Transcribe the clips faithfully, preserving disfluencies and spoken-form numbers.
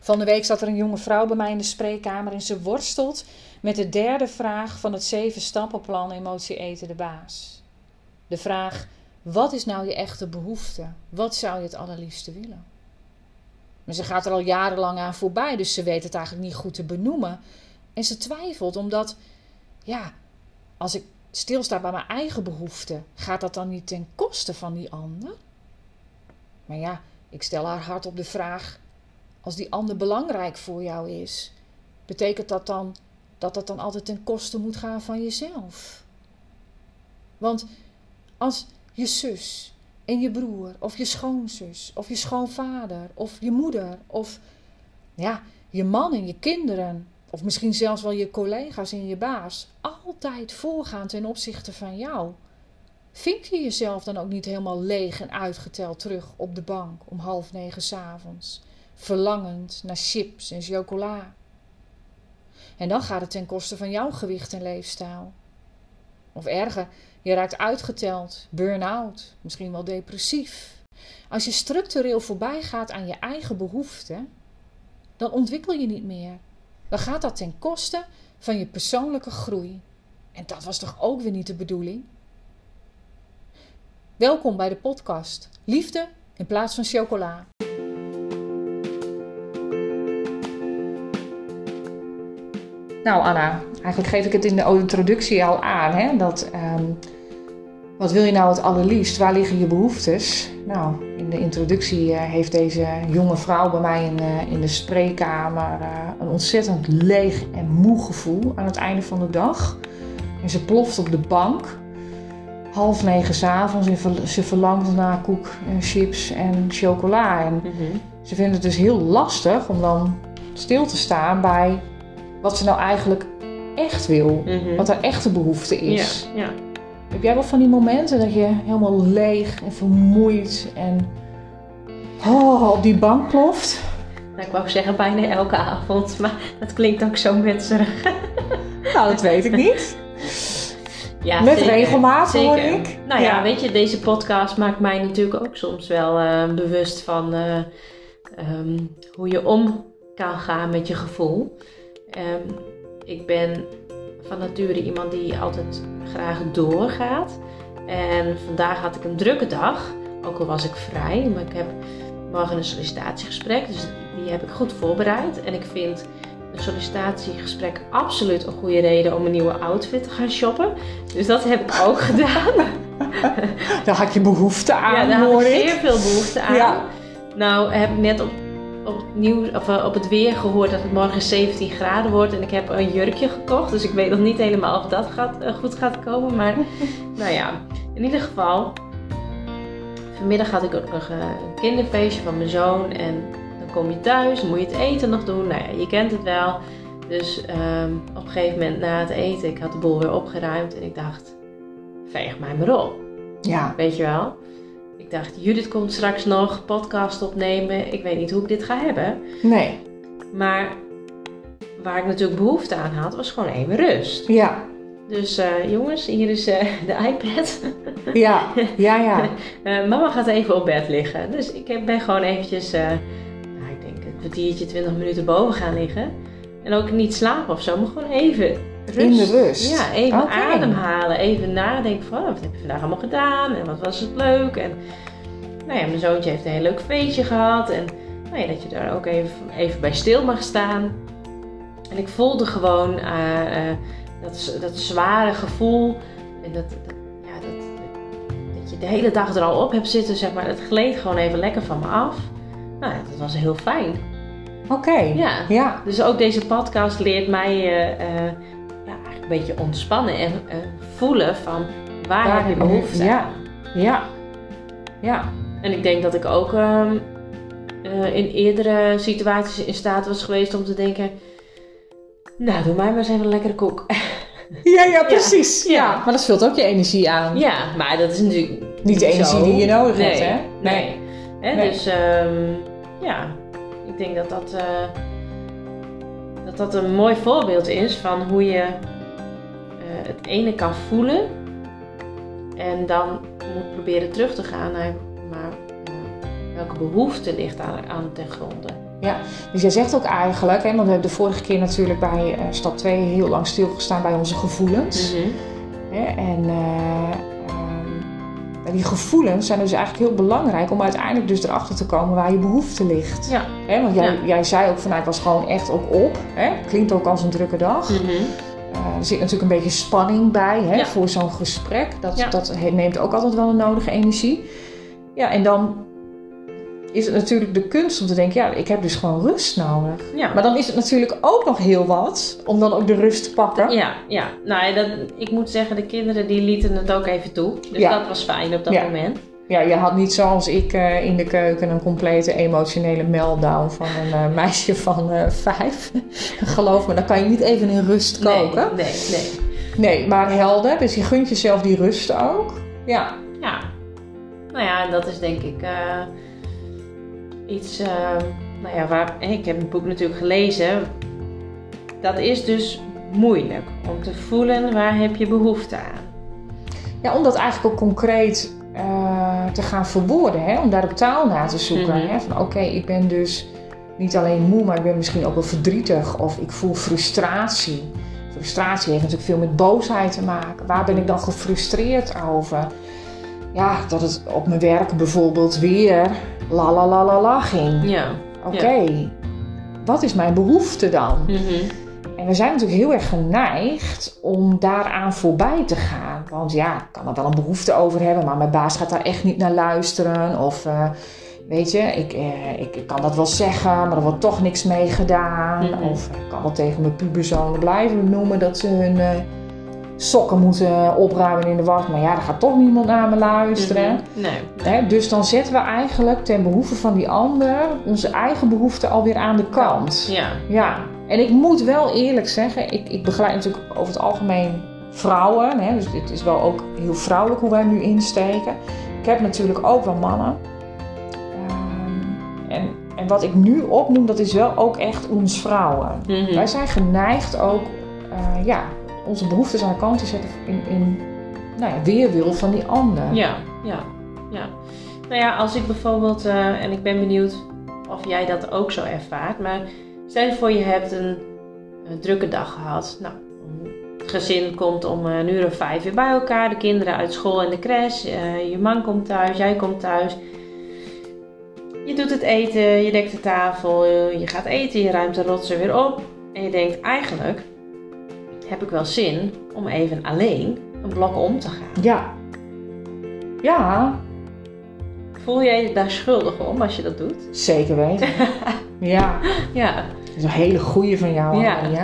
Van de week zat er een jonge vrouw bij mij in de spreekkamer en ze worstelt met de derde vraag van het zeven stappenplan Emotie Eten de Baas. De vraag, wat is nou je echte behoefte? Wat zou je het allerliefste willen? Maar ze gaat er al jarenlang aan voorbij, dus ze weet het eigenlijk niet goed te benoemen. En ze twijfelt omdat, ja, als ik stilsta bij mijn eigen behoefte, gaat dat dan niet ten koste van die ander? Maar ja, ik stel haar hardop de vraag, als die ander belangrijk voor jou is, betekent dat dan dat dat dan altijd ten koste moet gaan van jezelf? Want als je zus en je broer of je schoonzus of je schoonvader of je moeder of ja, je man en je kinderen of misschien zelfs wel je collega's en je baas altijd voorgaan ten opzichte van jou, vind je jezelf dan ook niet helemaal leeg en uitgeteld terug op de bank om half negen 's avonds, verlangend naar chips en chocola? En dan gaat het ten koste van jouw gewicht en leefstijl. Of erger, je raakt uitgeteld, burn-out, misschien wel depressief. Als je structureel voorbij gaat aan je eigen behoeften, dan ontwikkel je niet meer. Dan gaat dat ten koste van je persoonlijke groei. En dat was toch ook weer niet de bedoeling? Welkom bij de podcast Liefde in plaats van chocola. Nou Anna, eigenlijk geef ik het in de introductie al aan. Hè? Dat, um, wat wil je nou het allerliefst? Waar liggen je behoeftes? Nou, in de introductie uh, heeft deze jonge vrouw bij mij in, uh, in de spreekkamer uh, een ontzettend leeg en moe gevoel aan het einde van de dag. En ze ploft op de bank, half negen 's avonds, en ver, ze verlangt naar koek en chips en chocola. En mm-hmm. Ze vindt het dus heel lastig om dan stil te staan bij wat ze nou eigenlijk echt wil. Mm-hmm. Wat haar echte behoefte is. Ja, ja. Heb jij wel van die momenten dat je helemaal leeg en vermoeid en oh, op die bank ploft? Nou, ik wou zeggen bijna elke avond, maar dat klinkt ook zo metserig. Nou, dat weet ik niet. Ja, Met zeker, regelmaat zeker. hoor ik. Nou ja, ja, weet je, deze podcast maakt mij natuurlijk ook soms wel uh, bewust van uh, um, hoe je om kan gaan met je gevoel. Um, ik ben van nature iemand die altijd graag doorgaat. En vandaag had ik een drukke dag, ook al was ik vrij. Maar ik heb morgen een sollicitatiegesprek, dus die heb ik goed voorbereid. En ik vind een sollicitatiegesprek absoluut een goede reden om een nieuwe outfit te gaan shoppen. Dus dat heb ik ook gedaan. Daar had je behoefte aan, ja, daar hoor had ik ik. zeer veel behoefte aan. Ja. Nou heb ik net op, op, het nieuws, of, uh, op het weer gehoord dat het morgen zeventien graden wordt. En ik heb een jurkje gekocht. Dus ik weet nog niet helemaal of dat gaat, uh, goed gaat komen. Maar nou ja, in ieder geval. Vanmiddag had ik ook nog uh, een kinderfeestje van mijn zoon. En dan kom je thuis, dan moet je het eten nog doen. Nou ja, je kent het wel. Dus um, op een gegeven moment na het eten, ik had de boel weer opgeruimd. En ik dacht, veeg mij maar op. Ja. Weet je wel? Ik dacht, Judith komt straks nog podcast opnemen. Ik weet niet hoe ik dit ga hebben. Nee. Maar waar ik natuurlijk behoefte aan had, was gewoon even rust. Ja. Dus uh, jongens, hier is uh, de iPad. Ja, ja, ja. uh, mama gaat even op bed liggen. Dus ik ben gewoon eventjes, uh, nou, ik denk een kwartiertje, twintig minuten boven gaan liggen. En ook niet slapen of zo, maar gewoon even rust. In de rust. Ja, even okay. ademhalen. Even nadenken van, oh, wat heb je vandaag allemaal gedaan? En wat was het leuk? En nou ja, mijn zoontje heeft een heel leuk feestje gehad. En nou ja, dat je daar ook even, even bij stil mag staan. En ik voelde gewoon uh, uh, dat, dat zware gevoel. En dat, dat, ja, dat, dat je de hele dag er al op hebt zitten, zeg maar. Het gleed gewoon even lekker van me af. Nou ja, dat was heel fijn. Oké. Okay. Ja. ja. Dus ook deze podcast leert mij uh, uh, ja, eigenlijk een beetje ontspannen en uh, voelen van waar, waar heb je behoefte ja. aan. Ja. Ja. En ik denk dat ik ook uh, uh, in eerdere situaties in staat was geweest om te denken, nou, doe mij maar eens even een lekkere koek. Ja, ja, precies. Ja. Ja. Ja. Maar dat vult ook je energie aan. Ja, maar dat is natuurlijk niet, niet de energie zo. die je nodig nee, hebt, hè? Nee. Nee. Hè, nee. Dus um, ja, ik denk dat dat, uh, dat dat een mooi voorbeeld is van hoe je uh, het ene kan voelen en dan moet proberen terug te gaan naar maar, uh, welke behoefte ligt aan, aan ten gronde. Ja, dus jij zegt ook eigenlijk, hè, want we hebben de vorige keer natuurlijk bij uh, stap twee heel lang stilgestaan bij onze gevoelens. Mm-hmm. Hè, en uh, um, die gevoelens zijn dus eigenlijk heel belangrijk om uiteindelijk dus erachter te komen waar je behoefte ligt. Ja. Hè, want jij, Ja. jij zei ook van, nou, ik was gewoon echt ook op. Hè, klinkt ook als een drukke dag. Mm-hmm. Uh, er zit natuurlijk een beetje spanning bij, hè, Ja. voor zo'n gesprek. Dat, Ja. dat neemt ook altijd wel een nodige energie. Ja, en dan is het natuurlijk de kunst om te denken, ja, ik heb dus gewoon rust nodig. Ja. Maar dan is het natuurlijk ook nog heel wat om dan ook de rust te pakken. Ja, ja. Nou, dat, ik moet zeggen, de kinderen die lieten het ook even toe. Dus Ja. dat was fijn op dat Ja. moment. Ja, je had niet zoals ik uh, in de keuken een complete emotionele meltdown van een uh, meisje van uh, vijf. Geloof me, dan kan je niet even in rust koken. Nee, nee, nee. Nee, maar helder. Dus je gunt jezelf die rust ook. Ja. Ja. Nou ja, en dat is denk ik uh, iets, uh, nou ja, waar, ik heb het boek natuurlijk gelezen. Dat is dus moeilijk om te voelen waar heb je behoefte aan. Ja, om dat eigenlijk ook concreet uh, te gaan verwoorden, hè? Om daar op taal naar te zoeken. Mm-hmm. Hè? Van oké, okay, ik ben dus niet alleen moe, maar ik ben misschien ook wel verdrietig of ik voel frustratie. Frustratie heeft natuurlijk veel met boosheid te maken. Waar ben ik dan gefrustreerd over? Ja, dat het op mijn werk bijvoorbeeld weer la la la la la ging. Ja. Oké, okay, ja. Wat is mijn behoefte dan? Mm-hmm. En we zijn natuurlijk heel erg geneigd om daaraan voorbij te gaan. Want ja, ik kan er wel een behoefte over hebben, maar mijn baas gaat daar echt niet naar luisteren. Of uh, weet je, ik, uh, ik, ik kan dat wel zeggen, maar er wordt toch niks mee gedaan. Mm-hmm. Of ik kan wel tegen mijn puberzonen blijven noemen dat ze hun uh, sokken moeten opruimen in de was. Maar ja, daar gaat toch niemand naar me luisteren. Mm-hmm. Nee. Hè, dus dan zetten we eigenlijk ten behoeve van die ander onze eigen behoefte alweer aan de kant. Ja. Ja. En ik moet wel eerlijk zeggen, ik, ik begeleid natuurlijk over het algemeen vrouwen. Hè, dus dit is wel ook heel vrouwelijk hoe wij nu insteken. Ik heb natuurlijk ook wel mannen. Um, en, en wat ik nu opnoem, dat is wel ook echt ons vrouwen. Mm-hmm. Wij zijn geneigd ook uh, ja, onze behoeftes aan de kant te zetten in, in nou ja, weerwil van die ander. Ja, ja, ja. Nou ja, als ik bijvoorbeeld, uh, en ik ben benieuwd of jij dat ook zo ervaart, maar stel je voor je hebt een, een drukke dag gehad. Nou, het gezin komt om een uur of vijf weer bij elkaar. De kinderen uit school en de crash. Uh, je man komt thuis, jij komt thuis. Je doet het eten, je dekt de tafel, je gaat eten, je ruimt de rotsen weer op. En je denkt, eigenlijk heb ik wel zin om even alleen een blok om te gaan. Ja. Ja. Voel jij je daar schuldig om als je dat doet? Zeker weten. Ja. Ja. Dat is een hele goeie van jou. Ja. Ja,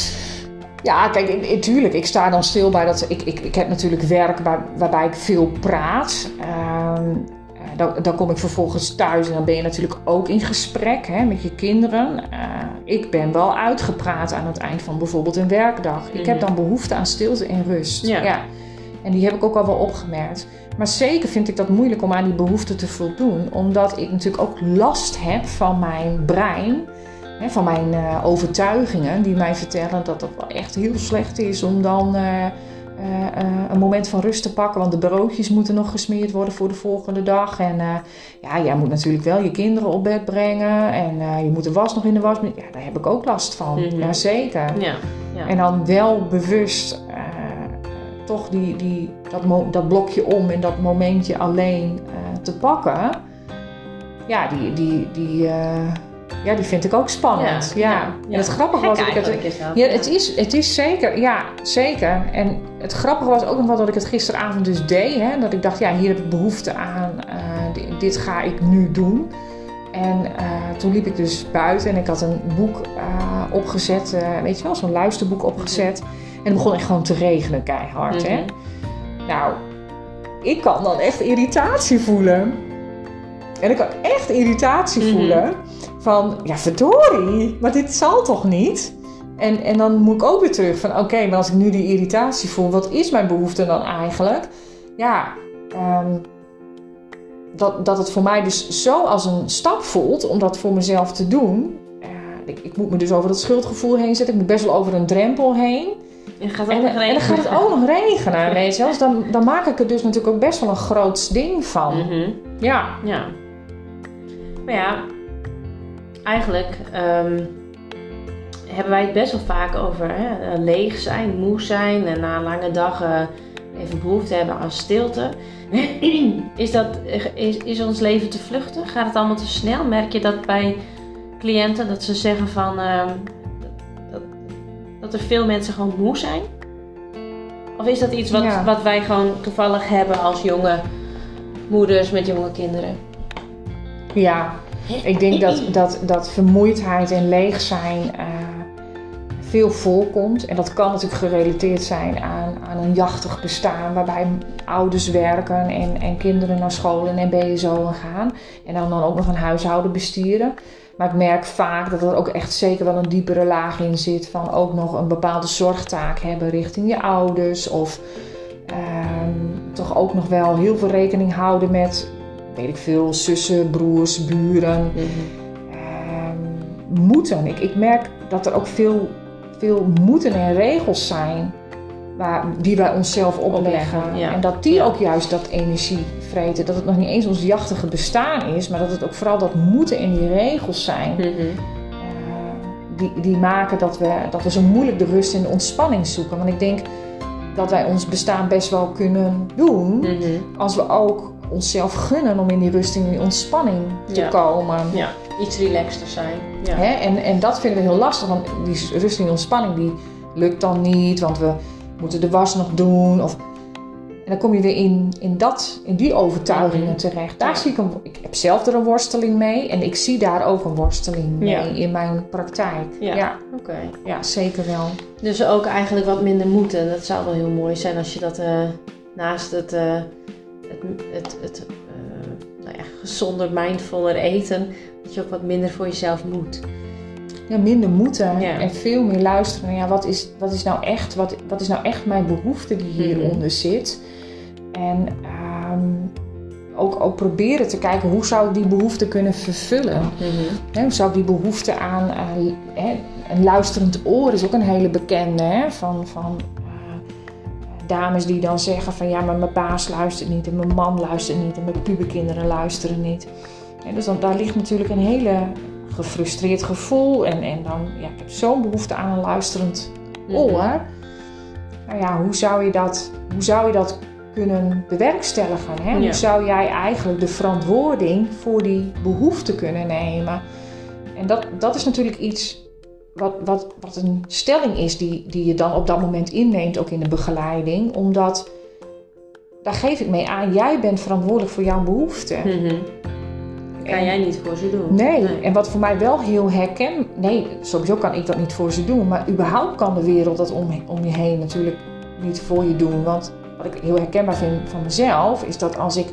ja kijk, natuurlijk. Ik sta dan stil bij dat... Ik, ik, ik heb natuurlijk werk waar, waarbij ik veel praat. Um, dan, dan kom ik vervolgens thuis en dan ben je natuurlijk ook in gesprek, hè, met je kinderen. Uh, ik ben wel uitgepraat aan het eind van bijvoorbeeld een werkdag. Mm-hmm. Ik heb dan behoefte aan stilte en rust. Ja. Ja. En die heb ik ook al wel opgemerkt. Maar zeker vind ik dat moeilijk om aan die behoefte te voldoen. Omdat ik natuurlijk ook last heb van mijn brein. Hè, van mijn uh, overtuigingen die mij vertellen dat het wel echt heel slecht is om dan uh, uh, uh, een moment van rust te pakken. Want de broodjes moeten nog gesmeerd worden voor de volgende dag. En uh, ja, jij moet natuurlijk wel je kinderen op bed brengen. En uh, je moet de was nog in de was. Ja, daar heb ik ook last van. Mm-hmm. Jazeker. Ja, ja. En dan wel bewust uh, toch die, die, dat, mo- dat blokje om en dat momentje alleen uh, te pakken. Ja, die... die, die uh, Ja, die vind ik ook spannend. Ja, ja. ja. En het grappige was dat ik het. Is dat, ja, het is, het is zeker. Ja, zeker. En het grappige was ook nog wel dat ik het gisteravond dus deed. Hè, dat ik dacht, ja, hier heb ik behoefte aan. Uh, dit ga ik nu doen. En uh, toen liep ik dus buiten en ik had een boek uh, opgezet. Uh, weet je wel, zo'n luisterboek opgezet. En het begon echt gewoon te regenen keihard. Mm-hmm. Hè. Nou, ik kan dan echt irritatie voelen. En ik kan echt irritatie mm-hmm. voelen. Van, ja verdorie, maar dit zal toch niet? En, en dan moet ik ook weer terug van, oké, okay, maar als ik nu die irritatie voel, wat is mijn behoefte dan eigenlijk? Ja, um, dat, dat het voor mij dus zo als een stap voelt om dat voor mezelf te doen. Uh, ik, ik moet me dus over dat schuldgevoel heen zetten. Ik moet best wel over een drempel heen. En, gaat en, en dan gaat het ook nog regenen, weet je wel. Dus dan, dan maak ik er dus natuurlijk ook best wel een groot ding van. Mm-hmm. Ja. Ja. Maar ja... eigenlijk um, hebben wij het best wel vaak over hè, leeg zijn, moe zijn en na een lange dag uh, even behoefte hebben aan stilte. Is, dat, is, is ons leven te vluchtig? Gaat het allemaal te snel? Merk je dat bij cliënten dat ze zeggen van uh, dat, dat er veel mensen gewoon moe zijn? Of is dat iets wat, ja. wat wij gewoon toevallig hebben als jonge moeders met jonge kinderen? Ja, ik denk dat, dat, dat vermoeidheid en leeg zijn uh, veel voorkomt. En dat kan natuurlijk gerelateerd zijn aan, aan een jachtig bestaan waarbij ouders werken en, en kinderen naar school en B S O'en gaan. En dan, dan ook nog een huishouden bestieren. Maar ik merk vaak dat er ook echt zeker wel een diepere laag in zit van ook nog een bepaalde zorgtaak hebben richting je ouders. Of um, toch ook nog wel heel veel rekening houden met, weet ik veel, zussen, broers, buren. Mm-hmm. Um, moeten. Ik, ik merk dat er ook veel, veel moeten en regels zijn waar, die wij onszelf opleggen. Ja. En dat die ja. ook juist dat energie vreten. Dat het nog niet eens ons jachtige bestaan is, maar dat het ook vooral dat moeten en die regels zijn. Mm-hmm. Uh, die, die maken dat we, dat we zo moeilijk de rust en de ontspanning zoeken. Want ik denk dat wij ons bestaan best wel kunnen doen. Mm-hmm. Als we ook onszelf gunnen om in die rust en die ontspanning te ja. komen. Ja, iets relaxter zijn. Ja. Hè? En, en dat vinden we heel lastig. Want die rust en die ontspanning die lukt dan niet. Want we moeten de was nog doen. Of, en dan kom je weer in, in, dat, in die overtuigingen mm-hmm. terecht. Daar ja. zie ik, een, ik heb zelf er een worsteling mee. En ik zie daar ook een worsteling mee ja. in mijn praktijk. Ja, ja. oké. Okay. Ja, zeker wel. Dus ook eigenlijk wat minder moeten. Dat zou wel heel mooi zijn als je dat uh, naast het, uh, het, het, het uh, nou ja, gezonder, mindfuller eten, dat je ook wat minder voor jezelf moet. Ja, minder moeten ja. en veel meer luisteren. Ja, wat is, wat is nou echt, wat, wat is nou echt mijn behoefte die hieronder mm-hmm. zit? En um, ook, ook proberen te kijken hoe zou ik die behoefte kunnen vervullen. Mm-hmm. He, hoe zou ik die behoefte aan uh, he, een luisterend oor is ook een hele bekende hè, van, van uh, dames die dan zeggen van ja, maar mijn baas luistert niet en mijn man luistert niet en mijn puberkinderen luisteren niet. He, dus dan, daar ligt natuurlijk een hele gefrustreerd gevoel en, en dan, ja, ik heb zo'n behoefte aan een luisterend oor. Mm-hmm. Nou ja, hoe zou je dat, hoe zou je dat kunnen bewerkstelligen? Hè? Ja. Hoe zou jij eigenlijk de verantwoording voor die behoefte kunnen nemen? En dat, dat is natuurlijk iets wat, wat, wat een stelling is die, die je dan op dat moment inneemt, ook in de begeleiding. Omdat, daar geef ik mee aan, jij bent verantwoordelijk voor jouw behoeften. Mm-hmm. Kan en, jij niet voor ze doen. Nee. nee, en wat voor mij wel heel herken... Nee, sowieso kan ik dat niet voor ze doen. Maar überhaupt kan de wereld dat om, om je heen natuurlijk niet voor je doen. Want wat ik heel herkenbaar vind van mezelf... is dat als ik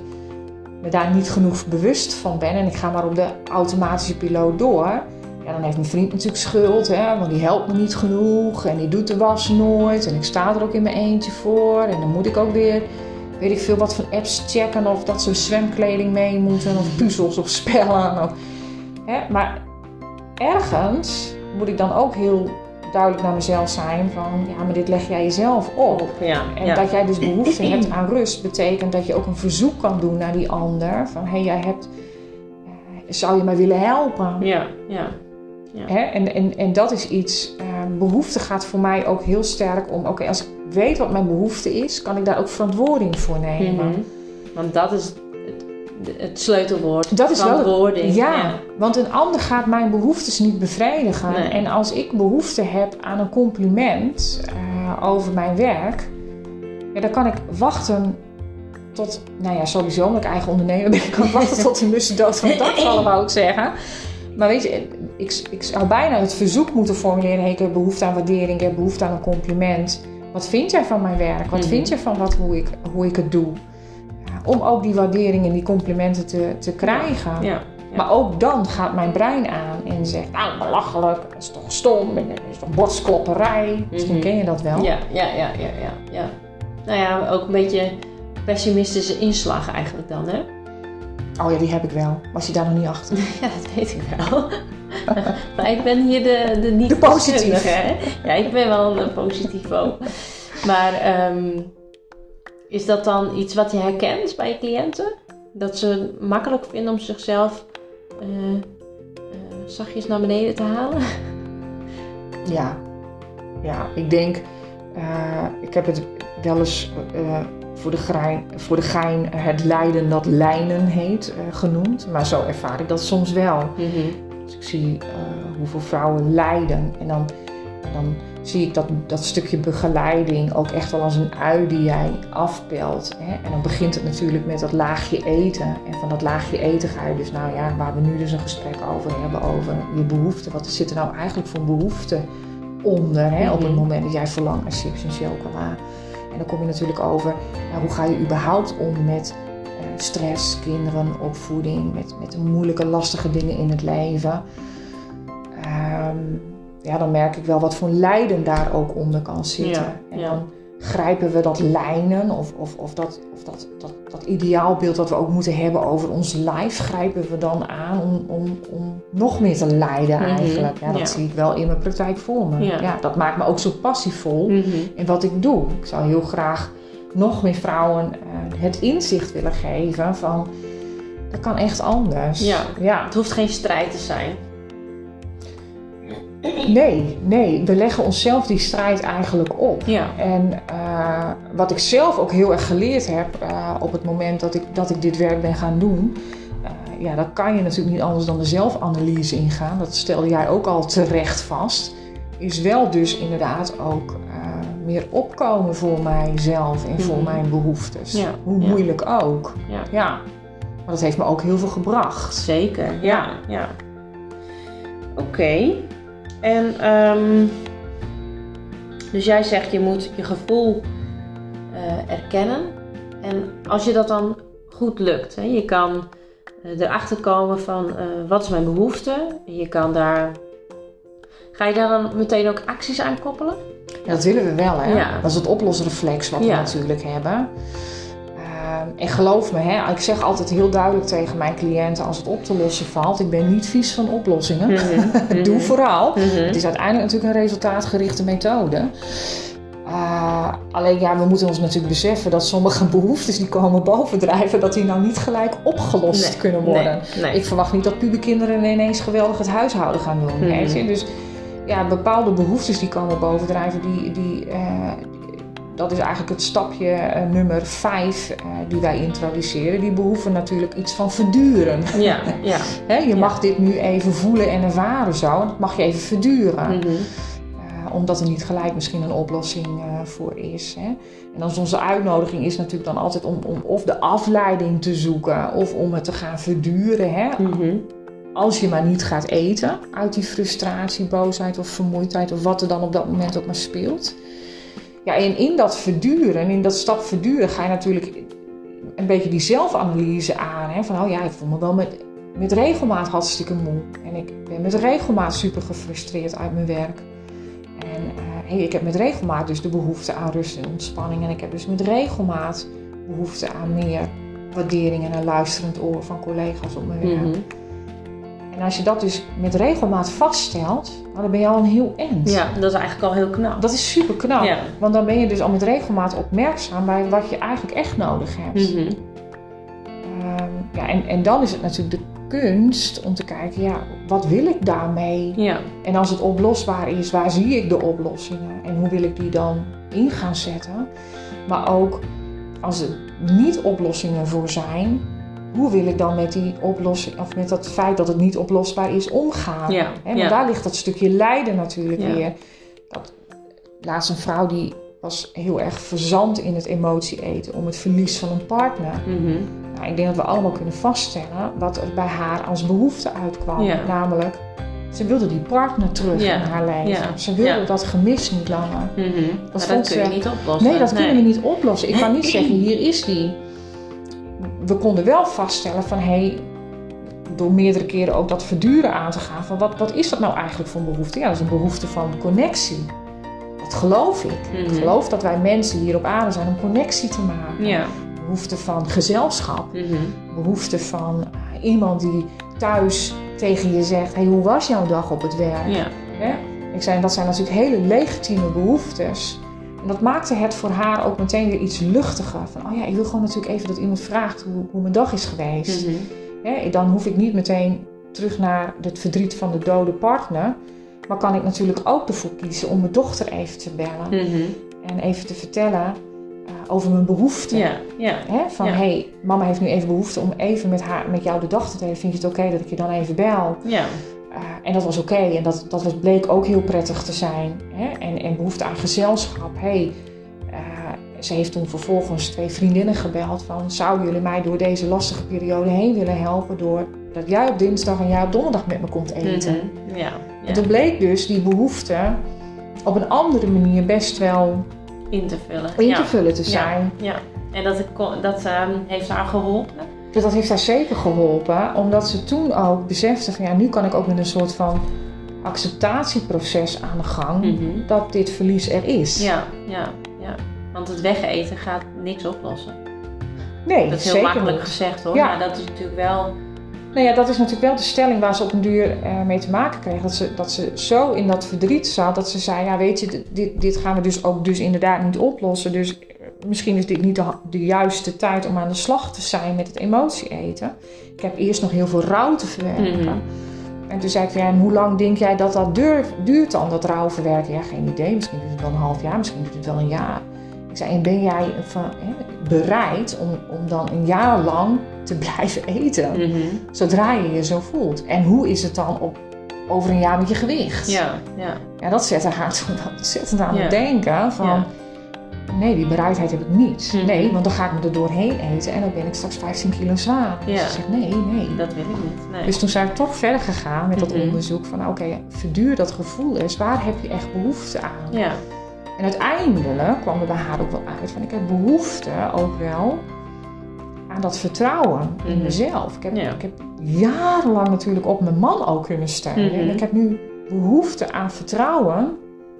me daar niet genoeg bewust van ben... en ik ga maar op de automatische piloot door... ja, dan heeft mijn vriend natuurlijk schuld. Hè, want die helpt me niet genoeg. En die doet de was nooit. En ik sta er ook in mijn eentje voor. En dan moet ik ook weer... weet ik veel wat van apps checken of dat ze zwemkleding mee moeten of puzzels of spellen. Of, hè? Maar ergens moet ik dan ook heel duidelijk naar mezelf zijn van ja, maar dit leg jij jezelf op. Ja, en ja. dat jij dus behoefte hebt aan rust betekent dat je ook een verzoek kan doen naar die ander. Van hé, hey, jij hebt, uh, zou je mij willen helpen? Ja, ja. ja. Hè? En, en, en dat is iets, uh, behoefte gaat voor mij ook heel sterk om, oké, okay, als ik weet wat mijn behoefte is, kan ik daar ook verantwoording voor nemen. Mm-hmm. Want dat is het, het sleutelwoord. Dat is verantwoording. Wel, ja, ja, want een ander gaat mijn behoeftes niet bevredigen. Nee. En als ik behoefte heb aan een compliment uh, over mijn werk, ja, dan kan ik wachten tot, nou ja, sowieso omdat ik eigen ondernemer ben, ik kan wachten tot de mussen dood van het dak vallen, wou ik zeggen. Maar weet je, ik, ik zou bijna het verzoek moeten formuleren. Hey, ik heb behoefte aan waardering, ik heb behoefte aan een compliment. Wat vind jij van mijn werk? Wat mm-hmm. vind je van wat, hoe, ik, hoe ik het doe? Ja, om ook die waardering en die complimenten te, te krijgen. Ja, ja. Maar ook dan gaat mijn brein aan en zegt, nou belachelijk, dat is toch stom, dat is toch borstklopperij. Mm-hmm. Misschien ken je dat wel. Ja, ja, ja, ja, ja, ja. Nou ja, ook een beetje pessimistische inslag eigenlijk dan, hè? Oh ja, die heb ik wel. Was je daar nog niet achter? Ja, dat weet ik wel. Maar ik ben hier de, de niet de positieve, hè? Ja, ik ben wel een positivo. Maar um, is dat dan iets wat je herkent bij je cliënten? Dat ze makkelijk vinden om zichzelf uh, uh, zachtjes naar beneden te halen? Ja, ja ik denk, uh, ik heb het wel eens uh, voor, de gein, voor de gein het lijden dat lijnen heet uh, genoemd. Maar zo ervaar ik dat soms wel. Mm-hmm. Dus ik zie uh, hoeveel vrouwen lijden en dan, dan zie ik dat, dat stukje begeleiding ook echt wel als een ui die jij afpelt. Hè? En dan begint het natuurlijk met dat laagje eten. En van dat laagje eten ga je dus, nou ja, waar we nu dus een gesprek over hebben, over je behoeften. Wat zit er nou eigenlijk voor behoefte onder, hè? Mm-hmm. Op het moment dat jij verlangt naar chips en chocola. En dan kom je natuurlijk over, nou, hoe ga je überhaupt om met uh, stress, kinderen, opvoeding, met, met de moeilijke, lastige dingen in het leven. Um, Ja, dan merk ik wel wat voor lijden daar ook onder kan zitten. Ja, en ja. dan grijpen we dat lijnen of, of, of, dat, of dat, dat, dat ideaalbeeld dat we ook moeten hebben over ons lijf, grijpen we dan aan om, om, om nog meer te lijden eigenlijk. Ja, dat ja. zie ik wel in mijn praktijk voor me. Ja. Ja, dat maakt me ook zo passievol Mm-hmm. in wat ik doe. Ik zou heel graag nog meer vrouwen uh, het inzicht willen geven van, dat kan echt anders. Ja. Ja. Het hoeft geen strijd te zijn. Nee, nee, we leggen onszelf die strijd eigenlijk op. Ja. En uh, wat ik zelf ook heel erg geleerd heb uh, op het moment dat ik, dat ik dit werk ben gaan doen. Uh, ja, dan kan je natuurlijk niet anders dan de zelfanalyse ingaan. Dat stelde jij ook al terecht vast. Is wel dus inderdaad ook uh, meer opkomen voor mijzelf en voor mm-hmm. mijn behoeftes. Ja. Hoe Ja. moeilijk ook. Ja. Ja. Maar dat heeft me ook heel veel gebracht. Zeker, ja. ja. Oké. Okay. En um, dus jij zegt je moet je gevoel uh, erkennen. En als je dat dan goed lukt, hè, je kan uh, erachter komen van uh, wat is mijn behoefte. Je kan daar, ga je daar dan meteen ook acties aan koppelen? Ja, dat willen we wel, hè? Ja. Dat is het oplosreflex wat ja. we natuurlijk hebben. Uh, en geloof me, hè, ik zeg altijd heel duidelijk tegen mijn cliënten als het op te lossen valt. Ik ben niet vies van oplossingen. Mm-hmm. Doe vooral. Mm-hmm. Het is uiteindelijk natuurlijk een resultaatgerichte methode. Uh, alleen ja, we moeten ons natuurlijk beseffen dat sommige behoeftes die komen bovendrijven, dat die nou niet gelijk opgelost nee, kunnen worden. Nee, nee. Ik verwacht niet dat puberkinderen ineens geweldig het huishouden gaan doen. Mm-hmm. Weet je? Dus ja, bepaalde behoeftes die komen bovendrijven, die, die, uh, dat is eigenlijk het stapje uh, nummer vijf uh, die wij introduceren. Die behoeven natuurlijk iets van verduren. Ja, ja. He, je ja. mag dit nu even voelen en ervaren zo. Dat mag je even verduren. Mm-hmm. Uh, omdat er niet gelijk misschien een oplossing uh, voor is. Hè. En dan is onze uitnodiging is natuurlijk dan altijd om, om of de afleiding te zoeken of om het te gaan verduren. Hè. Mm-hmm. Als je maar niet gaat eten uit die frustratie, boosheid of vermoeidheid of wat er dan op dat moment ook maar speelt. Ja, en in dat verduren, in dat stap verduren ga je natuurlijk een beetje die zelfanalyse aan. Hè? Van, oh ja, ik voel me wel met, met regelmaat hartstikke moe. En ik ben met regelmaat super gefrustreerd uit mijn werk. En uh, hey, ik heb met regelmaat dus de behoefte aan rust en ontspanning. En ik heb dus met regelmaat behoefte aan meer waardering en een luisterend oor van collega's op mijn werk. Mm-hmm. En als je dat dus met regelmaat vaststelt, nou, dan ben je al een heel eind. Ja, dat is eigenlijk al heel knap. Dat is super knap. Ja. Want dan ben je dus al met regelmaat opmerkzaam bij wat je eigenlijk echt nodig hebt. Mm-hmm. Um, ja, en, en dan is het natuurlijk de kunst om te kijken, ja, wat wil ik daarmee? Ja. En als het oplosbaar is, waar zie ik de oplossingen? En hoe wil ik die dan in gaan zetten? Maar ook als er niet oplossingen voor zijn, hoe wil ik dan met die oplossing, of met dat feit dat het niet oplosbaar is, omgaan? Ja, He, want ja. daar ligt dat stukje lijden natuurlijk Ja. weer. Dat, laatst een vrouw die was heel erg verzand in het emotie eten om het verlies van een partner. Mm-hmm. Nou, ik denk dat we allemaal kunnen vaststellen wat er bij haar als behoefte uitkwam. Ja. Namelijk, ze wilde die partner terug Ja. in haar leven. Ja. Ze wilde Ja. dat gemis niet langer. Mm-hmm. Dat Dat, vond dat kun je ze- niet oplossen. Nee, dat nee. kunnen we niet oplossen. Ik kan niet zeggen, hier is die. We konden wel vaststellen van, hé, hey, door meerdere keren ook dat verduren aan te gaan, van wat, wat is dat nou eigenlijk voor een behoefte? Ja, dat is een behoefte van connectie. Dat geloof ik. Mm-hmm. Ik geloof dat wij mensen hier op aarde zijn om connectie te maken. Ja. Behoefte van gezelschap. Mm-hmm. Behoefte van uh, iemand die thuis tegen je zegt, hey, hoe was jouw dag op het werk? Ja. Hè? Ik zei, dat zijn natuurlijk hele legitieme behoeftes. En dat maakte het voor haar ook meteen weer iets luchtiger. Van, oh ja, ik wil gewoon natuurlijk even dat iemand vraagt hoe, hoe mijn dag is geweest. Mm-hmm. Hè? Dan hoef ik niet meteen terug naar het verdriet van de dode partner. Maar kan ik natuurlijk ook ervoor kiezen om mijn dochter even te bellen. Mm-hmm. En even te vertellen uh, over mijn behoeften. Ja, ja. Hè? Van, ja. hey, mama heeft nu even behoefte om even met, haar, met jou de dag te delen. Vind je het oké okay dat ik je dan even bel? Ja. Uh, en dat was oké. Okay. En dat, dat was, bleek ook heel prettig te zijn. Hè? En, en behoefte aan gezelschap. Hey, uh, ze heeft toen vervolgens twee vriendinnen gebeld. Van, zouden jullie mij door deze lastige periode heen willen helpen? Door dat jij op dinsdag en jij op donderdag met me komt eten. Mm-hmm. Ja, ja. En toen bleek dus die behoefte op een andere manier best wel in te vullen, in ja. te vullen te zijn. Ja, ja. En dat, dat um, heeft haar geholpen? Dus dat heeft haar zeker geholpen, omdat ze toen ook besefte van ja, nu kan ik ook met een soort van acceptatieproces aan de gang, mm-hmm. dat dit verlies er is. Ja, ja, ja. Want het wegeten gaat niks oplossen. Nee, dat is heel zeker makkelijk niet. gezegd hoor, ja. maar dat is natuurlijk wel... Nou ja, dat is natuurlijk wel de stelling waar ze op een duur uh, mee te maken kreeg. Dat ze, dat ze zo in dat verdriet zat dat ze zei, ja weet je, dit, dit gaan we dus ook dus inderdaad niet oplossen. Dus misschien is dit niet de, de juiste tijd om aan de slag te zijn met het emotie eten. Ik heb eerst nog heel veel rouw te verwerken. Mm-hmm. En toen zei ik, ja, en hoe lang denk jij dat dat duurt, duurt dan, dat rouw verwerken? Ja, geen idee. Misschien duurt het wel een half jaar, misschien duurt het wel een jaar. Ik zei, en ben jij van, hè, bereid om, om dan een jaar lang te blijven eten? Mm-hmm. Zodra je je zo voelt. En hoe is het dan op, over een jaar met je gewicht? Ja, ja. Ja, dat zette haar toen ontzettend aan ja. het denken van... Ja. Nee, die bereidheid heb ik niet. Mm-hmm. Nee, want dan ga ik me er doorheen eten en dan ben ik straks vijftien kilo zwaar. Ja. Dus ze zegt, nee, nee. Dat wil ik niet. Nee. Dus toen zijn we toch verder gegaan met dat mm-hmm. onderzoek van... Oké, okay, verduur dat gevoel eens. Waar heb je echt behoefte aan? Ja. En uiteindelijk kwam er bij haar ook wel uit van... Ik heb behoefte ook wel aan dat vertrouwen mm-hmm. in mezelf. Ik heb, ja. ik heb jarenlang natuurlijk op mijn man ook kunnen steunen. Mm-hmm. En ik heb nu behoefte aan vertrouwen...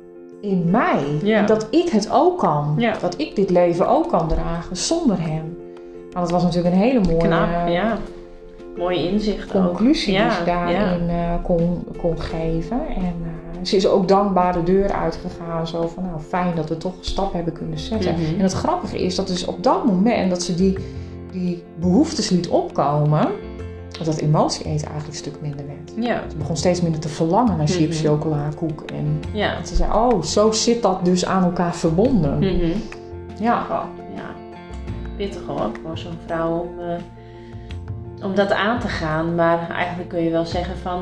in mij. Ja. Dat ik het ook kan. Ja. Dat ik dit leven ook kan dragen zonder hem. Maar dat was natuurlijk een hele mooie... Knap, ja. Mooie inzicht conclusie ook. die ze ja, daarin ja. uh, kon, kon geven. En uh, ze is ook dankbaar de deur uitgegaan. Zo van, nou fijn dat we toch een stap hebben kunnen zetten. Mm-hmm. En het grappige is dat dus op dat moment dat ze die, die behoeftes liet opkomen... dat dat emotie eten eigenlijk een stuk minder werd. Ja. Ze begon steeds minder te verlangen naar chips, mm-hmm. chocola, koek. En ja. ze zei, oh, zo zit dat dus aan elkaar verbonden. Mm-hmm. Ja. Oh, ja. Pittig hoor, voor zo'n vrouw om, uh, om dat aan te gaan. Maar eigenlijk kun je wel zeggen van...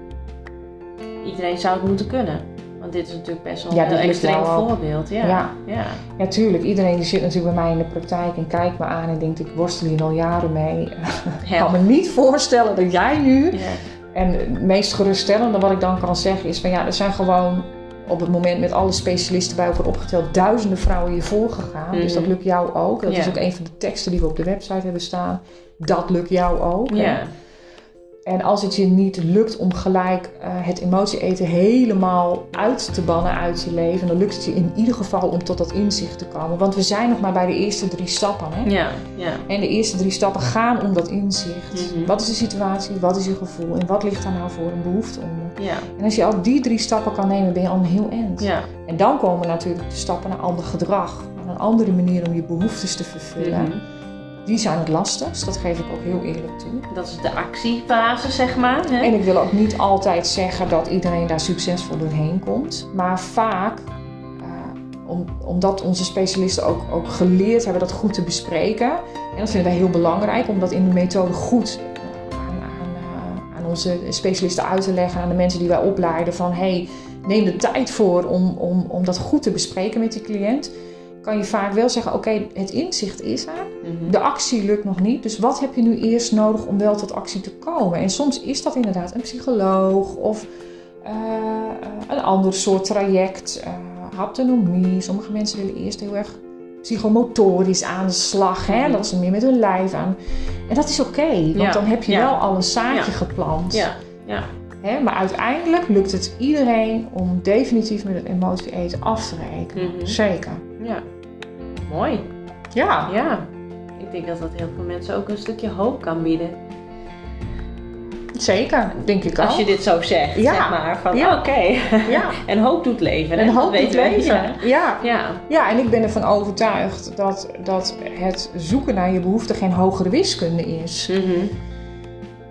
iedereen zou het moeten kunnen. Want dit is natuurlijk best wel ja, een extreem voorbeeld. Ja. Ja. Ja. ja, tuurlijk. Iedereen die zit natuurlijk bij mij in de praktijk en kijkt me aan en denkt, ik worstel hier al jaren mee. Ik kan me niet voorstellen dat jij nu... Ja. En het meest geruststellende wat ik dan kan zeggen is van ja, er zijn gewoon op het moment met alle specialisten bij elkaar opgeteld duizenden vrouwen hiervoor gegaan. Mm-hmm. Dus dat lukt jou ook. Dat ja. is ook een van de teksten die we op de website hebben staan. Dat lukt jou ook. Ja. En als het je niet lukt om gelijk uh, het emotie eten helemaal uit te bannen uit je leven, dan lukt het je in ieder geval om tot dat inzicht te komen. Want we zijn nog maar bij de eerste drie stappen. Hè? Ja, ja. En de eerste drie stappen gaan om dat inzicht. Mm-hmm. Wat is de situatie? Wat is je gevoel? En wat ligt daar nou voor een behoefte onder? Ja. En als je al die drie stappen kan nemen, ben je al een heel eind. Ja. En dan komen natuurlijk de stappen naar ander gedrag. Naar een andere manier om je behoeftes te vervullen. Mm-hmm. Die zijn het lastigst, dat geef ik ook heel eerlijk toe. Dat is de actiefase, zeg maar. Hè? En ik wil ook niet altijd zeggen dat iedereen daar succesvol doorheen komt. Maar vaak, uh, om, omdat onze specialisten ook, ook geleerd hebben dat goed te bespreken. En dat vinden wij heel belangrijk, om dat in de methode goed uh, aan, aan, uh, aan onze specialisten uit te leggen. Aan de mensen die wij opleiden van, hey, neem de tijd voor om, om, om dat goed te bespreken met die cliënt. Kan je vaak wel zeggen, oké, okay, het inzicht is er. Mm-hmm. De actie lukt nog niet. Dus wat heb je nu eerst nodig om wel tot actie te komen? En soms is dat inderdaad een psycholoog of uh, een ander soort traject. Uh, haptonomie. Sommige mensen willen eerst heel erg psychomotorisch aan de slag. Hè? Mm-hmm. Dat ze meer met hun lijf aan. En dat is oké, okay, want ja. dan heb je ja. wel al een zaadje ja. geplant. Ja. Ja. Hè? Maar uiteindelijk lukt het iedereen om definitief met het emotie eten af te rekenen. Mm-hmm. Zeker. Ja, mooi. Ja. Ja, ik denk dat dat heel veel mensen ook een stukje hoop kan bieden. Zeker, denk ik ook. Als je dit zo zegt, ja. zeg maar. Van ja. oké, okay. ja. en hoop doet leven. En hoop doet leven, ja. Ja. Ja. ja. En ik ben ervan overtuigd dat, dat het zoeken naar je behoefte geen hogere wiskunde is. Mm-hmm.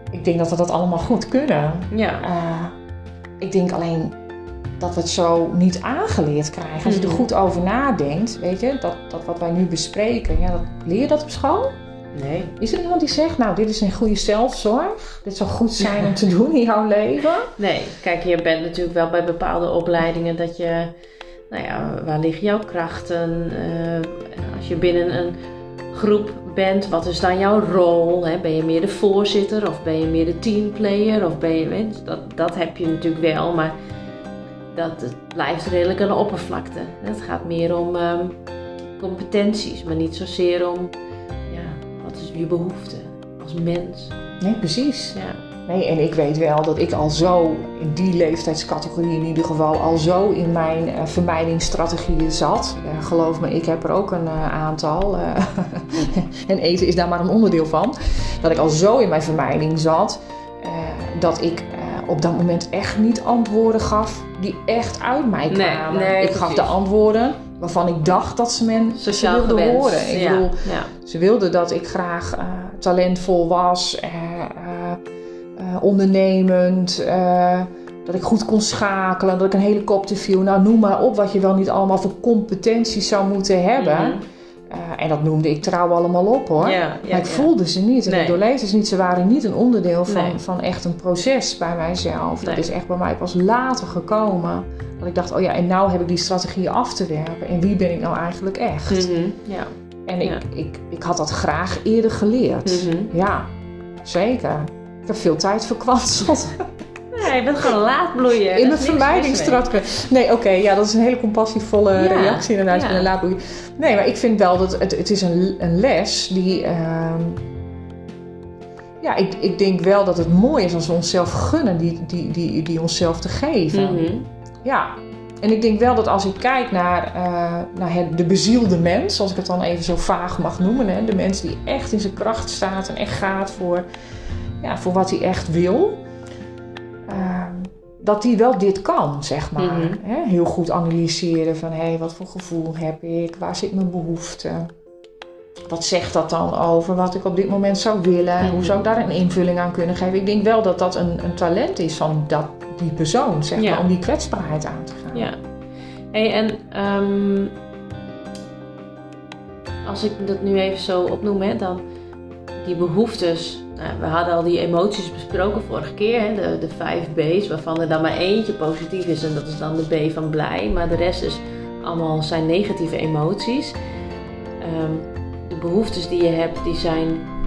ik denk dat we dat allemaal goed kunnen. Ja. Uh, ik denk alleen dat we het zo niet aangeleerd krijgen. Als je er goed over nadenkt, weet je, dat, dat wat wij nu bespreken, ja, dat, leer je dat op school? Nee. Is er iemand die zegt, nou, dit is een goede zelfzorg? Dit zou goed zijn om te doen in jouw leven? Nee, kijk, je bent natuurlijk wel bij bepaalde opleidingen dat je, nou ja, waar liggen jouw krachten? Uh, als je binnen een groep bent, wat is dan jouw rol? Hè? Ben je meer de voorzitter of ben je meer de teamplayer? Of ben je, weet, dat, dat heb je natuurlijk wel, maar dat het blijft redelijk aan de oppervlakte. Het gaat meer om um, competenties, maar niet zozeer om, ja, wat is je behoefte als mens? Nee, precies. Ja. Nee, en ik weet wel dat ik al zo in die leeftijdscategorie in ieder geval al zo in mijn uh, vermijdingsstrategieën zat. Uh, geloof me, ik heb er ook een uh, aantal. Uh, en eten is daar maar een onderdeel van. Dat ik al zo in mijn vermijding zat. Uh, dat ik uh, op dat moment echt niet antwoorden gaf die echt uit mij kwamen. Nee, nee, ik gaf de antwoorden waarvan ik dacht dat ze men sociaal ze wilden gewenst. horen. Ik ja, bedoel, ja. Ze wilden dat ik graag uh, talentvol was. Uh, uh, Uh, ondernemend, uh, dat ik goed kon schakelen, dat ik een helikopter viel. Nou, noem maar op wat je wel niet allemaal voor competenties zou moeten hebben. Mm-hmm. Uh, en dat noemde ik trouw allemaal op hoor. Ja, ja, maar ik ja. voelde ze niet en nee. ik doorleefde ze niet. Ze waren niet een onderdeel van, nee. van echt een proces bij mijzelf. Nee. Dat is echt bij mij pas later gekomen. Dat ik dacht, oh ja, en nou heb ik die strategieën af te werpen. En wie ben ik nou eigenlijk echt? Mm-hmm. Ja. En ik, ja. ik, ik had dat graag eerder geleerd. Mm-hmm. Ja, zeker. Ik heb veel tijd verkwanseld. Nee, je bent gewoon laat bloeien. In de vermijdingsstrategie. Nee, oké, okay, ja, dat is een hele compassievolle ja, reactie inderdaad. Ja. Laat bloeien. Nee, maar ik vind wel dat het, het is een, een les die... Uh, ja, ik, ik denk wel dat het mooi is als we onszelf gunnen die, die, die, die onszelf te geven. Mm-hmm. Ja, en ik denk wel dat als ik kijk naar, uh, naar het, de bezielde mens, als ik het dan even zo vaag mag noemen, hè, de mens die echt in zijn kracht staat en echt gaat voor... Ja, voor wat hij echt wil. Uh, dat hij wel dit kan, zeg maar. Mm-hmm. He, heel goed analyseren van... hé, hey, wat voor gevoel heb ik? Waar zit mijn behoefte? Wat zegt dat dan over wat ik op dit moment zou willen? Mm-hmm. Hoe zou ik daar een invulling aan kunnen geven? Ik denk wel dat dat een, een talent is van dat, die persoon, zeg ja. maar. Om die kwetsbaarheid aan te gaan. Ja. Hey, en um, als ik dat nu even zo opnoem, hè, dan die behoeftes... Nou, we hadden al die emoties besproken vorige keer, hè? De, de vijf B's, waarvan er dan maar eentje positief is en dat is dan de B van blij, maar de rest is allemaal zijn negatieve emoties. Um, de behoeftes die je hebt, die zijn,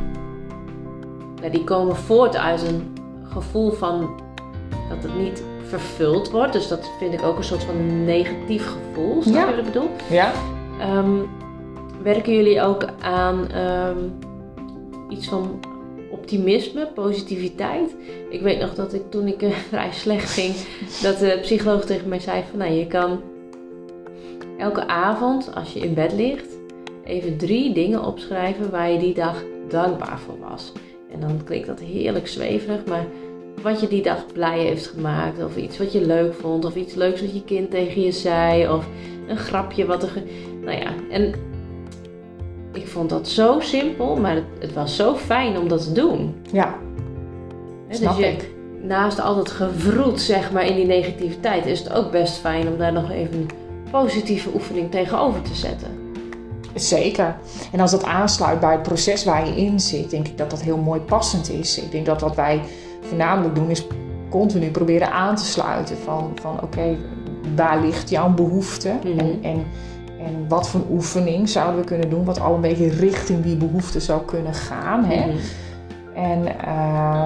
ja, die komen voort uit een gevoel van dat het niet vervuld wordt, dus dat vind ik ook een soort van negatief gevoel, snap je ja. wat ik bedoel? Ja. Um, werken jullie ook aan um, iets van optimisme, positiviteit. Ik weet nog dat ik toen ik uh, vrij slecht ging, dat de psycholoog tegen mij zei van, nou, je kan elke avond als je in bed ligt even drie dingen opschrijven waar je die dag dankbaar voor was. En dan klinkt dat heerlijk zweverig, maar wat je die dag blij heeft gemaakt, of iets wat je leuk vond, of iets leuks wat je kind tegen je zei, of een grapje wat er... Ge- nou ja, en ik vond dat zo simpel, maar het, het was zo fijn om dat te doen. Ja, He, snap dus je, ik. Naast altijd gevroed, zeg maar, in die negativiteit, is het ook best fijn om daar nog even een positieve oefening tegenover te zetten. Zeker. En als dat aansluit bij het proces waar je in zit, denk ik dat dat heel mooi passend is. Ik denk dat wat wij voornamelijk doen is continu proberen aan te sluiten van, van oké, okay, waar ligt jouw behoefte? Mm-hmm. En, en, en wat voor oefening zouden we kunnen doen wat al een beetje richting die behoefte zou kunnen gaan. Hè? Mm-hmm. En uh,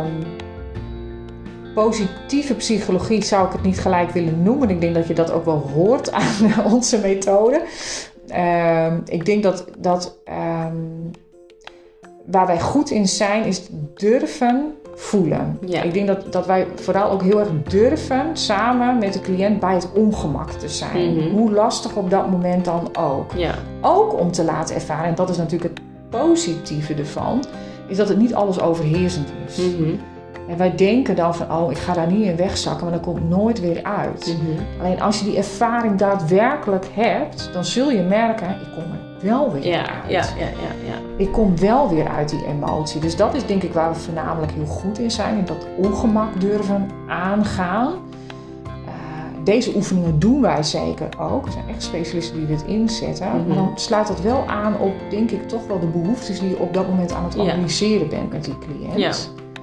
positieve psychologie zou ik het niet gelijk willen noemen. Ik denk dat je dat ook wel hoort aan onze methode. Uh, ik denk dat, dat um, waar wij goed in zijn is durven voelen. Ja. Ik denk dat, dat wij vooral ook heel erg durven samen met de cliënt bij het ongemak te zijn. Mm-hmm. Hoe lastig op dat moment dan ook. Ja. Ook om te laten ervaren, en dat is natuurlijk het positieve ervan, is dat het niet alles overheersend is. Mm-hmm. En wij denken dan van, oh, ik ga daar niet in wegzakken, maar dat komt nooit weer uit. Mm-hmm. Alleen als je die ervaring daadwerkelijk hebt, dan zul je merken, ik kom er wel weer Ja, uit. ja, ja, ja, ja. Ik kom wel weer uit die emotie. Dus dat is denk ik waar we voornamelijk heel goed in zijn. In dat ongemak durven aangaan. Uh, deze oefeningen doen wij zeker ook. Er zijn echt specialisten die dit inzetten. Mm-hmm. Maar dan sluit dat wel aan op, denk ik, toch wel de behoeftes die je op dat moment aan het analyseren ja. bent met die cliënt. Ja.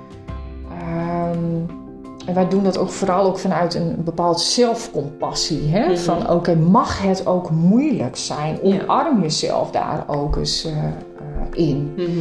Um, en wij doen dat ook vooral ook vanuit een bepaald zelfcompassie. Hè? Mm-hmm. Van oké, okay, mag het ook moeilijk zijn? Omarm ja. jezelf daar ook eens uh, uh, in. Mm-hmm.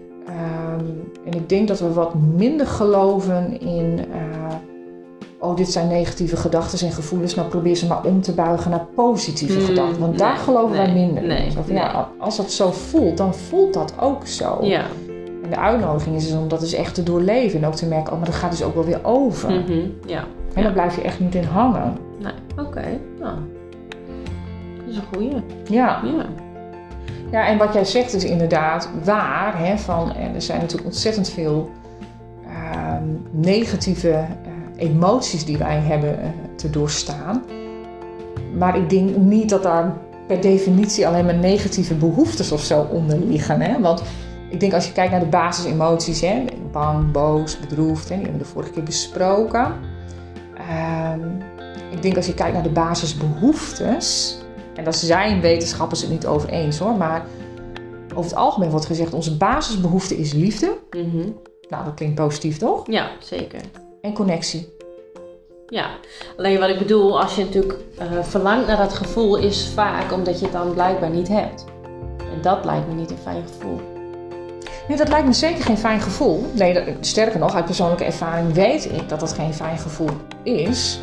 Um, en ik denk dat we wat minder geloven in... Uh, oh, dit zijn negatieve gedachten en gevoelens. Nou, probeer ze maar om te buigen naar positieve mm, gedachten. Want daar nee, geloven nee, wij minder nee, in. Zo van, nee. ja, als dat zo voelt, dan voelt dat ook zo. Ja. En de uitnodiging is dus om dat dus echt te doorleven. En ook te merken, oh, maar dat gaat dus ook wel weer over. Mm-hmm. Ja. En ja. dan blijf je echt niet in hangen. Nee, oké. Okay. Nou, dat is een goeie. Ja. Ja. Ja, en wat jij zegt is inderdaad waar. Hè, van, en er zijn natuurlijk ontzettend veel uh, negatieve uh, emoties die wij hebben uh, te doorstaan. Maar ik denk niet dat daar per definitie alleen maar negatieve behoeftes of zo onder liggen. Hè? Want ik denk als je kijkt naar de basisemoties, hè, bang, boos, bedroefd, hè, die hebben we de vorige keer besproken. Uh, ik denk als je kijkt naar de basisbehoeftes, en daar zijn wetenschappers het niet over eens hoor, maar over het algemeen wordt gezegd, onze basisbehoefte is liefde. Mm-hmm. Nou, dat klinkt positief toch? Ja, zeker. En connectie. Ja, alleen wat ik bedoel, als je natuurlijk uh, verlangt naar dat gevoel, is vaak omdat je het dan blijkbaar niet hebt. En dat lijkt me niet een fijn gevoel. Nee, dat lijkt me zeker geen fijn gevoel. Nee, dat, sterker nog, uit persoonlijke ervaring weet ik dat dat geen fijn gevoel is.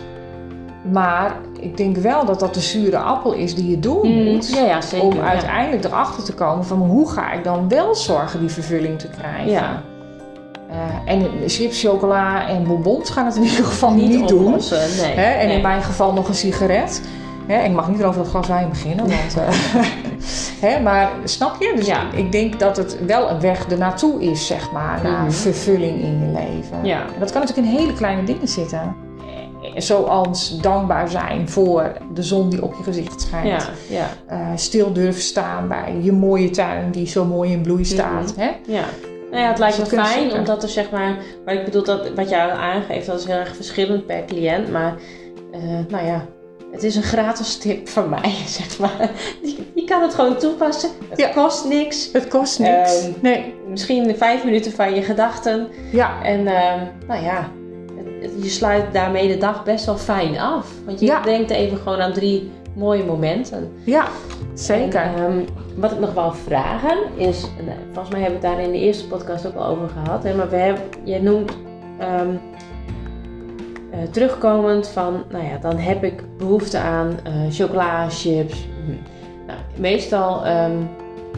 Maar ik denk wel dat dat de zure appel is die je door moet. Mm, ja, ja, zeker, om ja. uiteindelijk erachter te komen van hoe ga ik dan wel zorgen die vervulling te krijgen. Ja. Uh, en chips, chocola en bonbons gaan het in ieder geval niet, niet doen. Oplossen, nee, Hè? En nee. in mijn geval nog een sigaret. Hè? Ik mag niet over dat glas wijn beginnen. Want, uh, hè? Maar snap je? Dus ja. ik, ik denk dat het wel een weg ernaartoe is, zeg maar, naar mm-hmm. vervulling in je leven. Ja. En dat kan natuurlijk in hele kleine dingen zitten. Zoals dankbaar zijn voor de zon die op je gezicht schijnt. Ja, ja. Uh, stil durven staan bij je mooie tuin die zo mooi in bloei staat. Mm-hmm. Hè? Ja. Nou ja, het lijkt dus me fijn, zeker. omdat er zeg maar... Maar ik bedoel, dat wat jij aangeeft, dat is heel erg verschillend per cliënt. Maar, uh, nou ja, het is een gratis tip van mij, zeg maar. Je, je kan het gewoon toepassen. Het ja. kost niks. Het kost niks. Um, nee. Misschien vijf minuten van je gedachten. Ja. En, uh, nou ja... Je sluit daarmee de dag best wel fijn af. Want je ja. denkt even gewoon aan drie mooie momenten. Ja, zeker. En, um, wat ik nog wou vragen is... Nou, volgens mij hebben we het daar in de eerste podcast ook al over gehad. Hè, maar we hebben, jij noemt... Um, uh, terugkomend van... Nou ja, dan heb ik behoefte aan uh, chocola, chips. Hm. Nou, meestal um,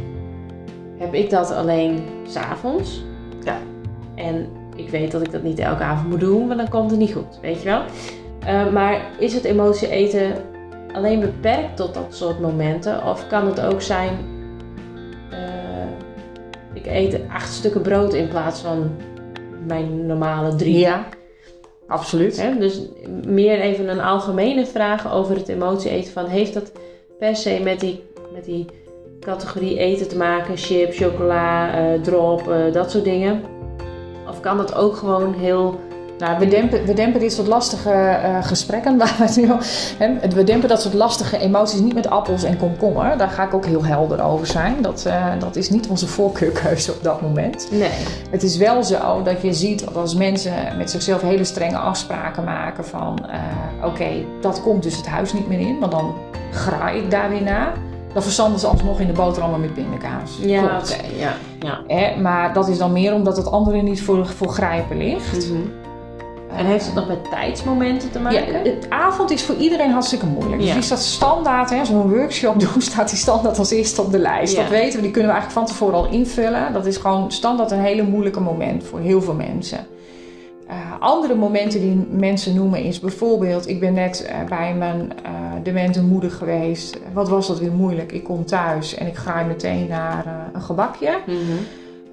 heb ik dat alleen 's avonds. Ja. En... Ik weet dat ik dat niet elke avond moet doen, want dan komt het niet goed, weet je wel. Uh, maar is het emotie eten alleen beperkt tot dat soort momenten? Of kan het ook zijn, uh, ik eet acht stukken brood in plaats van mijn normale drie? Ja, absoluut. Hè? Dus meer even een algemene vraag over het emotie eten. Van, heeft dat per se met die, met die categorie eten te maken? Chips, chocola, uh, drop, uh, dat soort dingen? Of kan dat ook gewoon heel... Nou, we dempen, we dempen dit soort lastige uh, gesprekken. Waar we, nu, hè, we dempen dat soort lastige emoties niet met appels en komkommer. Daar ga ik ook heel helder over zijn. Dat, uh, dat is niet onze voorkeurkeuze op dat moment. Nee. Het is wel zo dat je ziet dat als mensen met zichzelf hele strenge afspraken maken van... Uh, Oké, okay, dat komt dus het huis niet meer in, want dan graai ik daar weer naar. Dan verzanden ze alsnog in de boterhammen met pindakaas. Ja, oké. Okay, ja, ja. Eh, maar dat is dan meer omdat het andere niet voor, voor grijpen ligt. Mm-hmm. En heeft het nog met tijdsmomenten te maken? Ja, de avond is voor iedereen hartstikke moeilijk. Dus ja. die staat standaard, hè, zo'n workshop doen, staat die standaard als eerste op de lijst. Ja. Dat weten we, die kunnen we eigenlijk van tevoren al invullen. Dat is gewoon standaard een hele moeilijke moment voor heel veel mensen. Uh, andere momenten die mensen noemen is bijvoorbeeld... ik ben net uh, bij mijn uh, demente moeder geweest. Wat was dat weer moeilijk? Ik kom thuis en ik graai meteen naar uh, een gebakje. Mm-hmm.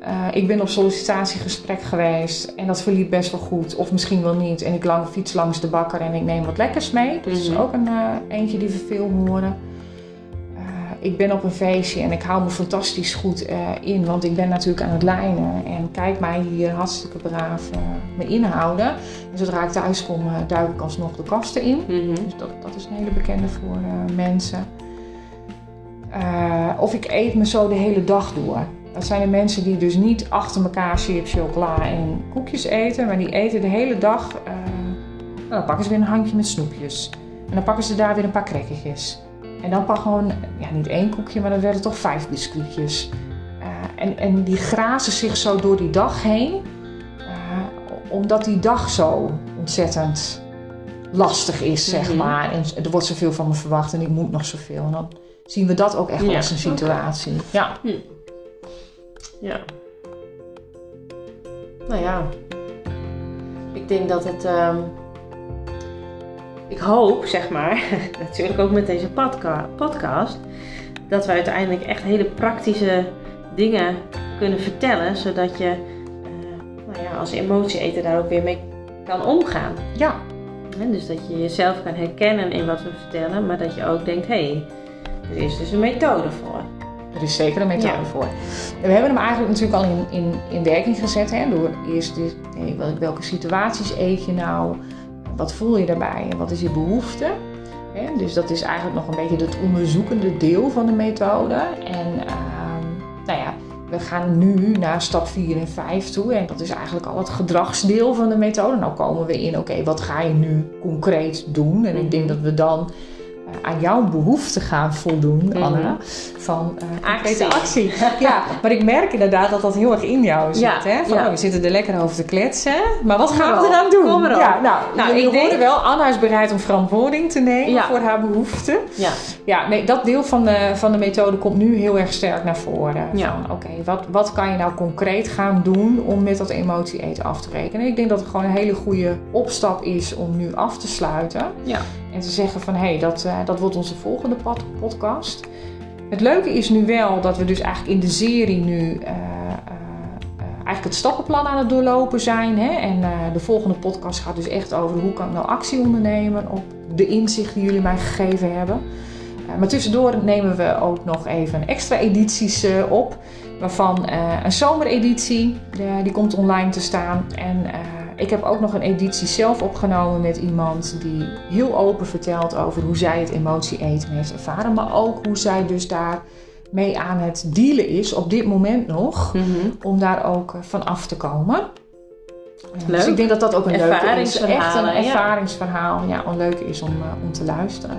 Uh, ik ben op sollicitatiegesprek geweest en dat verliep best wel goed. Of misschien wel niet. En ik lang, fiets langs de bakker en ik neem wat lekkers mee. Dat is ook een uh, eentje die we veel horen. Uh, ik ben op een feestje en ik hou me fantastisch goed uh, in. Want ik ben natuurlijk aan het lijnen. En kijk mij hier hartstikke braaf uh, me inhouden. En zodra ik thuis kom uh, duik ik alsnog de kasten in. Mm-hmm. Dus dat, dat is een hele bekende voor uh, mensen. Uh, of ik eet me zo de hele dag door. Dat zijn de mensen die dus niet achter elkaar chips, chocola en koekjes eten. Maar die eten de hele dag. Uh, nou, dan pakken ze weer een handje met snoepjes. En dan pakken ze daar weer een paar crackertjes. En dan pak gewoon, ja, niet één koekje, maar dan werden toch vijf biscuitjes. Uh, en, en die grazen zich zo door die dag heen. Uh, omdat die dag zo ontzettend lastig is, zeg mm-hmm. maar. En er wordt zoveel van me verwacht en ik moet nog zoveel. En dan zien we dat ook echt ja. als een situatie. Okay. Ja. Hm. Ja. Nou ja. Ik denk dat het... Um, ik hoop, zeg maar, natuurlijk ook met deze podca- podcast, dat we uiteindelijk echt hele praktische dingen kunnen vertellen, zodat je uh, nou ja, als emotieeter daar ook weer mee kan omgaan. Ja. En dus dat je jezelf kan herkennen in wat we vertellen, maar dat je ook denkt, hé, hey, er is dus een methode voor. Er is zeker een methode ja. voor. En we hebben hem eigenlijk natuurlijk al in, in, in werking gezet. Hè, door eerst de, hey, welke situaties eet je nou? Wat voel je daarbij? En wat is je behoefte? Hè, dus dat is eigenlijk nog een beetje het onderzoekende deel van de methode. En uh, nou ja, we gaan nu naar stap vier en vijf toe. En dat is eigenlijk al het gedragsdeel van de methode. Nou komen we in, oké, okay, wat ga je nu concreet doen? En ik denk dat we dan aan jouw behoefte gaan voldoen, Anna, mm-hmm. van uh, concrete actie. Ja, maar ik merk inderdaad dat dat heel erg in jou zit. Ja, hè? Van, ja. oh, we zitten er lekker over te kletsen, maar wat Kom gaan we eraan doen? Kom erop. Ja, nou, nou, ik denk wel, Anna is bereid om verantwoording te nemen ja. voor haar behoeften. Ja, ja nee, dat deel van de, van de methode komt nu heel erg sterk naar voren. Ja. Oké, okay, wat, wat kan je nou concreet gaan doen om met dat emotie eten af te rekenen? Ik denk dat het gewoon een hele goede opstap is om nu af te sluiten. Ja. En te zeggen van, hé, hey, dat, uh, dat wordt onze volgende pod- podcast. Het leuke is nu wel dat we dus eigenlijk in de serie nu uh, uh, uh, eigenlijk het stappenplan aan het doorlopen zijn. Hè? En uh, de volgende podcast gaat dus echt over hoe kan ik nou actie ondernemen op de inzichten die jullie mij gegeven hebben. Uh, maar tussendoor nemen we ook nog even extra edities uh, op. Waarvan uh, een zomereditie, uh, die komt online te staan. En uh, ik heb ook nog een editie zelf opgenomen met iemand die heel open vertelt over hoe zij het emotie eten heeft ervaren. Maar ook hoe zij dus daar mee aan het dealen is op dit moment nog. Mm-hmm. Om daar ook van af te komen. Leuk. Dus ik denk dat dat ook een leuke is. Echt een ervaringsverhaal. Ja, ja, een leuke is om, uh, om te luisteren.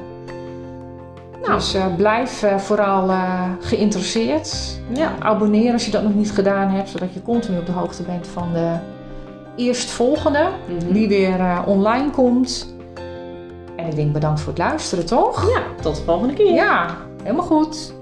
Nou. Dus uh, blijf uh, vooral uh, geïnteresseerd. Ja. Abonneer als je dat nog niet gedaan hebt. Zodat je continu op de hoogte bent van de eerstvolgende. Mm-hmm. Die weer uh, online komt. En ik denk bedankt voor het luisteren, toch? Ja, tot de volgende keer. Ja, helemaal goed.